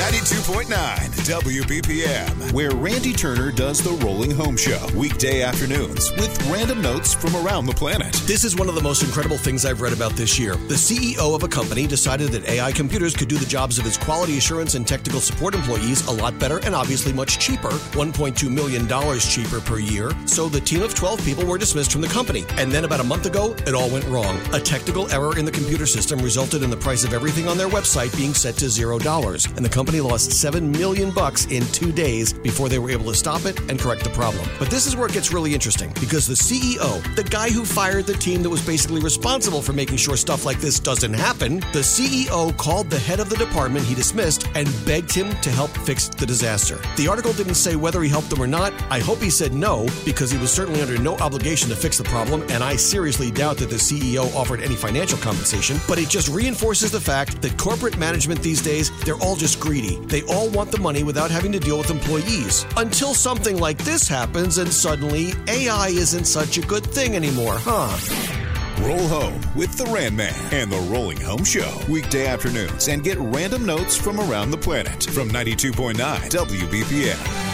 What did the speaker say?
92.9 WBPM, where Randy Turner does the Rolling Home Show. Weekday afternoons with random notes from around the planet. This is one of the most incredible things I've read about this year. The CEO of a company decided that AI computers could do the jobs of his quality assurance and technical support employees a lot better and obviously much cheaper, $1.2 million cheaper per year. So the team of 12 people were dismissed from the company. And then about a month ago, it all went wrong. A technical error in the computer system resulted in the price of everything on their website being set to $0. And the company lost $7 million in 2 days before they were able to stop it and correct the problem. But this is where it gets really interesting, because the CEO, the guy who fired the team that was basically responsible for making sure stuff like this doesn't happen, the CEO called the head of the department he dismissed and begged him to help fix the disaster. The article didn't say whether he helped them or not. I hope he said no, because he was certainly under no obligation to fix the problem, and I seriously doubt that the CEO offered any financial compensation. But it just reinforces the fact that corporate management these days, they're all just greedy. They all want the money without having to deal with employees. Until something like this happens and suddenly AI isn't such a good thing anymore, huh? Roll home with the Ran Man and the Rolling Home Show. Weekday afternoons, and get random notes from around the planet from 92.9 WBPM.